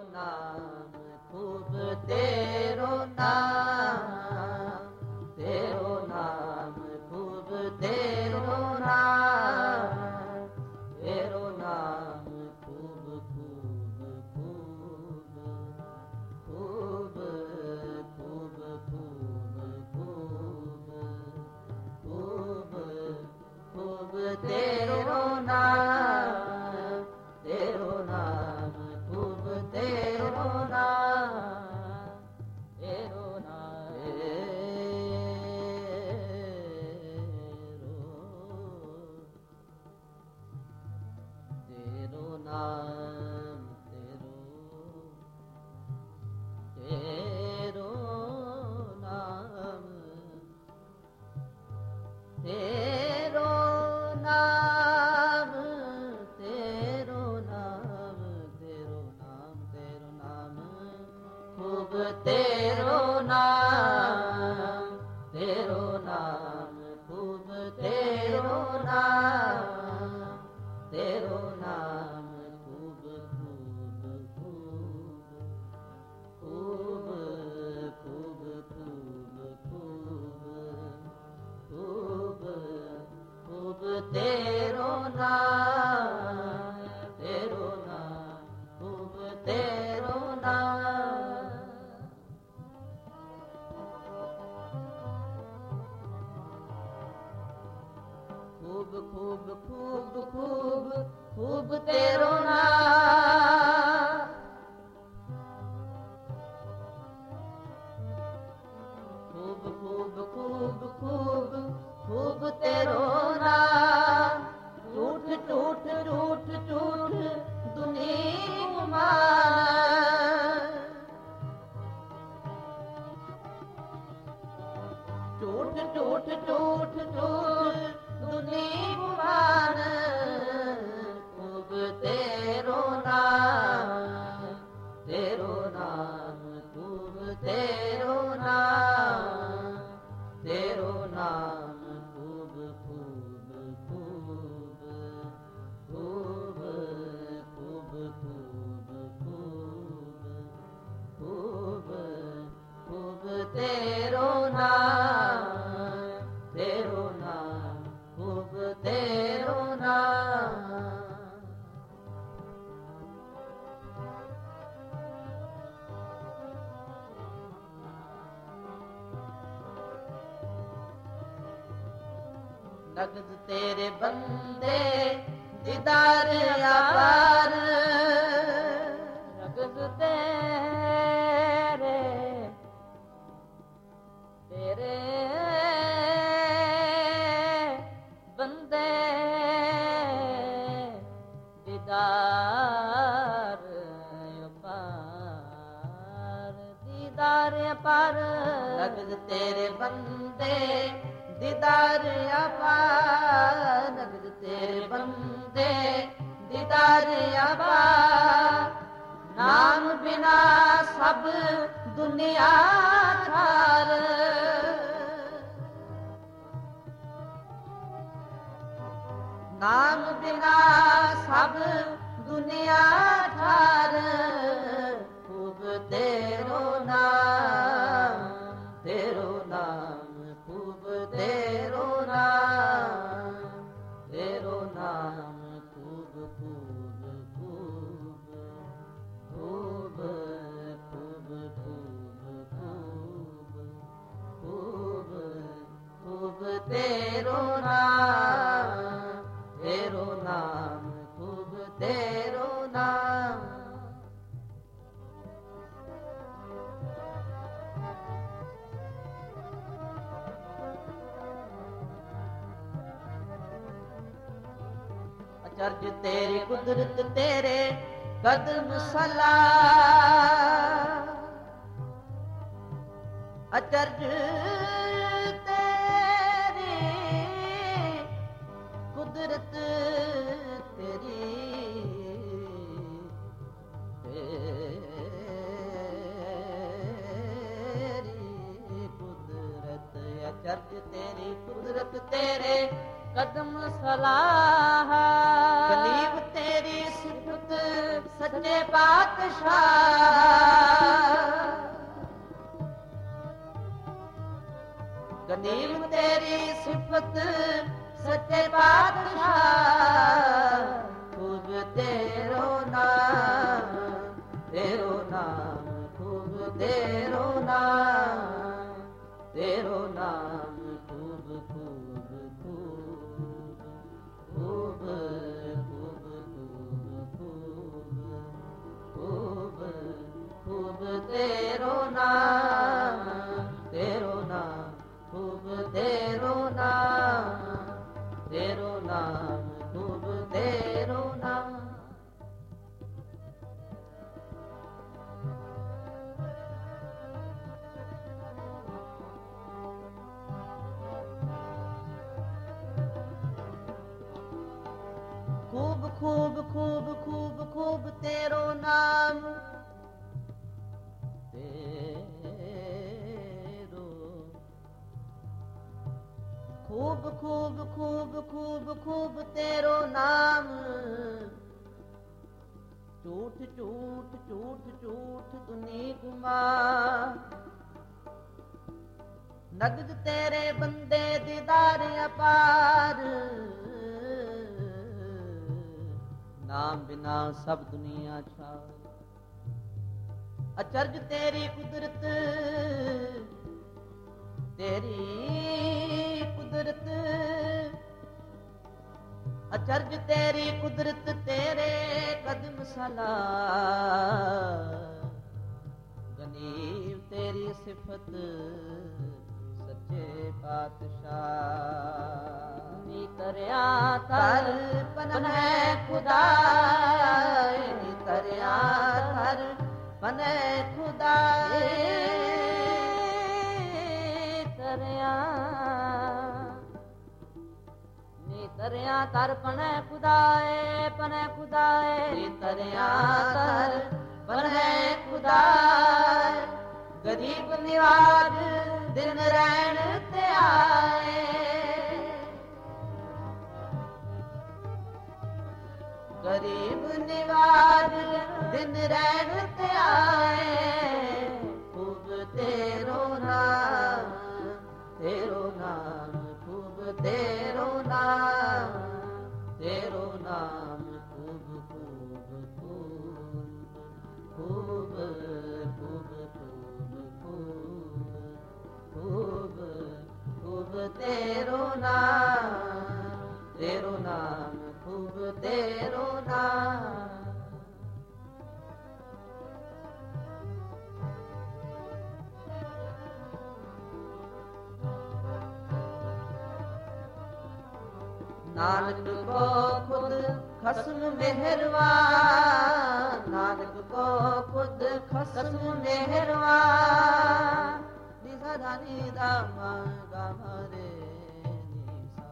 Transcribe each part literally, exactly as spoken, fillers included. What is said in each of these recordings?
ਨਾਮ ਖੂਬ ਤੇਰੋ ਨਾਮ, ਤੇਰੋ ਨਾਮ ਖੂਬ ਤੇਰੋ ਨਾਮ, ਤੇਰੋ ਨਾਮ ਖੂਬ ਖੂਬ ਖੂਬ ਖੂਬ ਖੂਬ ਖੂਬ ਖੂਬ ਖੂਬ ਤੇਰੋ ਨਾਮ, ਤੇਰੋ ਨਾਮ ਖੂਬ ਤੇਰੋ ਨਾਮ, ਤੇਰੋ ਨਾਮ ਤੇਰੋ ਨਾਮ ਤੇਰੋ ਨਾਮ ਤੇਰੋ ਨਾਮ ਤੇਰੋ ਨਾਮ ਤੇਰੋ ਨਾਮ ਤੇਰੋ ਨਾਮ ਖੂਬ ਤੇਰੋ ਨਾਮ, ਤੇਰੋ ਨਾਮ ਖੂਬ ਤੇਰੋ ਨਾਮ, ਤੇਰੋ ਨਾਮ ਖੂਬ ਖੂਬ ਖੂਬ ਖੂਬ ਖੂਬ ਖੂਬ ਖੂਬ ਖੂਬ ਤੇਰੋ ਨਾਮ, ਤੇਰੋ ਨਾਮ ਖੂਬ ਤੇਰੋ ਨਾਮ। ਖੂਬ ਖੂਬ ਖੂਬ ਖੂਬ ਖੂਬ ਤੇਰੋ ਨਾਮ, ਖੂਬ ਖੂਬ ਖੂਬ ਖੂਬ ਖੂਬ ਤੇਰੋ ਨਾਮ। ਝੂਠ ਝੂਠ ਝੂਠ ਝੂਠ ਦੁਨੀ ਗੁਮਾਨ, ਝੂਠ ਝੂਠ ਝੂਠ ਝੂਠ ਦੁਨੀ ਗੁਮਾਨ। ਖੂਬ ਤੇਰੋ ਨਾਮ, ਤੇਰੋ ਨਾਮ ਖੂਬ ਤੇਰੋ ਨਾਮ, ਤੇਰੋ ਨਾਮ ਖੂਬ ਖੂਬ ਖੂਬ ਖੂਬ ਖੂਬ ਖੂਬ ਖੂਬ ਖੂਬ ਤੇਰੋ ਨਾਮ, ਤੇਰੋ ਨਾਮ ਖੂਬ ਤੇਰੋ ਨਾਮ। ਨਗਦ ਤੇਰੇ ਬੰਦੇ ਦੀਦਾਰ ਅਪਾਰ, ਨਗਦ ਤੇਰੇ ਤੇਰੇ ਬੰਦੇ ਦੀਦਾਰ ਅਪਾਰ, ਦੀਦਾਰ ਅਪਾਰ। ਨਗਦ ਤੇਰੇ ਬੰਦੇ ਦੀਦਾਰ ਅਪਾਰ, ਨਗਦ ਤੇਰੇ ਬੰਦੇ ਦੀਦਾਰ ਅਪਾਰ। ਨਾਮ ਬਿਨਾ ਸਭ ਦੁਨੀਆ ਠਾਰ, ਨਾਮ ਬਿਨਾ ਸਭ ਦੁਨੀਆ ਠਾਰ। ਖੂਬ ਤੇਰੋ ਨਾਮ, ਤੇਰੋ ਨਾਮ ਖੂਬ ਤੇਰੋ ਨਾਮ, ਤੇਰੋ ਨਾਮ ਖੂਬ ਖੂਬ ਖੂਬ ਖੂਬ ਖੂਬ ਖੂਬ ਖੂਬ ਤੇਰੋ ਨਾਮ, ਤੇਰੋ ਨਾਮ ਖੂਬ ਤੇਰੋ ਨਾਮ। ਅਚਰਜ ਤੇਰੀ ਕੁਦਰਤ ਤੇਰੇ ਕਦਮ ਸਲਾਮ, ਅਚਰਜ ਤੇਰੀ ਕੁਦਰਤ ਤੇਰੀ ਤੇਰੀ ਕੁਦਰਤ, ਅਚਰਜ ਤੇਰੀ ਕੁਦਰਤ ਤੇਰੇ ਕਦਮ ਸਲਾਹ। ਗਲੀਬ ਤੇਰੀ ਸਿਫਤ ਸੱਚੇ ਪਾਤਸ਼ਾਹ ਗਨੀਮ ਤੇਰੀ ਸਿਫਤ ਸੱਚੇ ਪਾਤਸ਼ਾਹ ਖੂਬ ਤੇਰੋ ਨਾਮ ਤੇਰੋ ਨਾਮ ਖੂਬ ਤੇਰੋ ਨਾਮ ਤੇਰੋ ਨਾਮ ਖੂਬ ਖੂਬ ਖੂਬ ਖੂਬ ਖੂਬ ਖੂਬ ਤੇਰੋ ਨਾਮ ਤੇਰੋ ਨਾਮ ਖੂਬ ਤੇਰੋ ਨਾਮ ਤੇਰੋ ਨਾਮ ਖੂਬ ਤੇਰੋ ਨਾਮ ਖੂਬ ਖੂਬ ਖੂਬ ਖੂਬ ਖੂਬ ਤੇਰੋ ਨਾਮ ਖੂਬ ਖੂਬ ਖੂਬ ਖੂਬ ਖੂਬ ਤੇਰੋ ਨਾਮ ਝੂਠ ਝੂਠ ਝੂਠ ਝੂਠ ਤੁਨੀ ਗੁਮਾ ਨਗਦ ਤੇਰੇ ਬੰਦੇ ਦੀਦਾਰ ਅਪਾਰ ਨਾਮ ਬਿਨਾ ਸਭ ਦੁਨੀਆ ਛਾਰ ਅਚਰਜ ਤੇਰੀ ਕੁਦਰਤ ਤੇਰੀ ਕੁਦਰਤ ਅਚਰਜ ਤੇਰੀ ਕੁਦਰਤ ਤੇਰੇ ਕਦਮ ਸਲਾ ਗਨੀਮ ਤੇਰੀ ਸਿਫਤ ਸੱਚੇ ਪਾਤਸ਼ਾਹ ਨੀ ਤਰਿਆ ਤਰ ਪਨੈ ਖੁਦਾ ਨੀ ਤਰਿਆ ਤਰ ਪਨੈ ਖੁਦਾ ਤਰਿਆ ਨੀ ਤਰਿਆ ਤਰ ਪਨੈ ਖੁਦਾਏ ਪਨੈ ਖੁਦਾਏ ਨੀ ਤਰਿਆ ਤਰ ਪਨੈ ਖੁਦਾਏ ਗਰੀਬ ਨਿਵਾਜ ਦਿਨ ਰਹਿਣ ਤੇ ਆਏ ਗਰੀਬ ਨਿਵਾਜ ਦਿਨ ਰਹਿਣ ਤੇ ਆਏ ਖੂਬ ਤੇਰੋ ਨਾਮ ਤੇਰੋ ਨਾਮ ਖੂਬ ਤੇਰੋ ਨਾਮ ਤੇਰੋ ਨਾਮ ਖੂਬ ਖੂਬ ਖੂਬ ਖੂਬ ਖੂਬ ਖੂਬ ਖੂਬ ਤੇਰੋ ਨਾਮ ਤੇਰੋ ਨਾਮ ਖੂਬ ਤੇਰੋ ਨਾਮ ਨਾਨਕ ਕੋ ਖੁਦ ਖਸਮ ਮਿਹਰਵਾਨ ਨਾਨਕ ਕੋ ਖੁਦ ਖਸਮ ਮਿਹਰਵਾਨ ਨਿਸਾ ਧਾਨੀ ਦਾ ਮਾ ਗਾ ਮਰੇ ਨਿਸਾ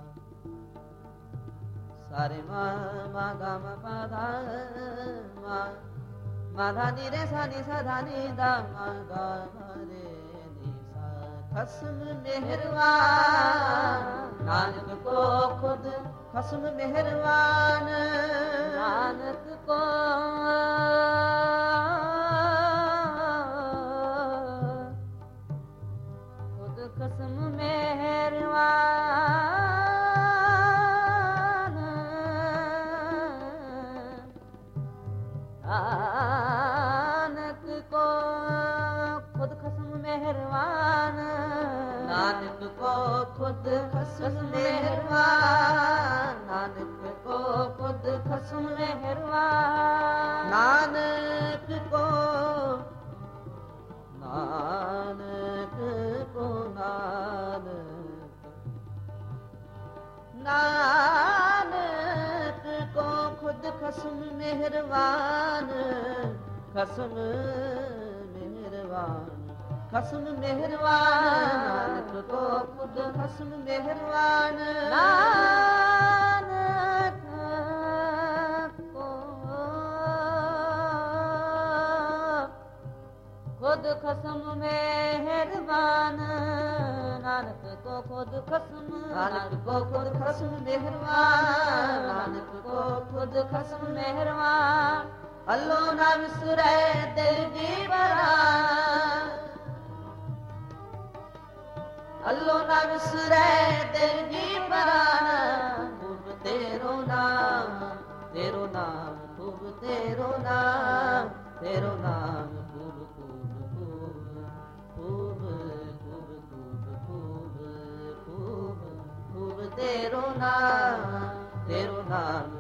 ਸਾਰੇ ਮਾ ਮਾ ਗਾ ਮਾ ਪਾ ਧਾ ਮਾ ਮਾ ਧਾ ਨੀ ਰੇ ਸਾ ਨੀ ਸਾ ਧਾ ਨੀ ਦਾ ਮਾ ਗਾ ਮਰੇ ਨਿਸਾ ਖਸਮ ਮਿਹਰਵਾਨ ਨਾਨਕ ਕੋ ਖੁਦ ਖਸਮ ਮਿਹਰਵਾਨ ਨਾਨਕ ਕੋ ਖੁਦ ਖਸਮ ਮਿਹਰਵਾਨ ਨਾਨਕ ਕੋ ਖੁਦ ਖਸਮ ਮਿਹਰਵਾਨ ਨਾਨਕ ਕੋ ਖੁਦ ਖਸਮ ਮਿਹਰਵਾਨ ਨਾਨਕ ਕੋ ਖੁਦ ਖਸਮ ਮਿਹਰਵਾਨ ਨਾਨਕ ਕੋ ਨਾਨਕ ਕੋ ਨਾਨਕ ਨਾਨਕ ਕੋ ਖੁਦ ਖਸਮ ਮਿਹਰਵਾਨ ਖਸਮ ਮਿਹਰਵਾਨ ਖਸਮ ਮਿਹਰਵਾਨ ਨਾਨਕ ਕੋ ਖੁਦ ਖਸਮ ਮਿਹਰਵਾਨ ਨਾਨਕ ਕੋ ਖੁਦ ਖਸਮ ਮਿਹਰਵਾਨ ਨਾਨਕ ਕੋ ਖੁਦ ਖਸਮ ਨਾਨਕ ਕੋ ਖੁਦ ਖਸਮ ਮਿਹਰਵਾਨ ਨਾਨਕ ਕੋ ਖੁਦ ਖਸਮ ਮਿਹਰਵਾਨ ਅੱਲੋ ਨਾ ਵਿਸਰੈ ਦਿਲ ਦੀ ਬਰਾ, ਅੱਲੋ ਨਾ ਵਿਸਰੈ ਦਿਲ ਦੀ ਬਰਾ, ਖੂਬ ਤੇਰੋ ਨਾਮ, ਤੇਰੋ ਨਾਮ ਖੂਬ ਤੇਰੋ ਨਾਮ, ਤੇਰੋ ਨਾਮ ਖੂਬ ਖੂਬ ਖੂਬ ਖੂਬ ਖੂਬ ਖੂਬ ਖੂਬ ਖੂਬ ਤੇਰੋ ਨਾਮ, ਤੇਰੋ ਨਾਮ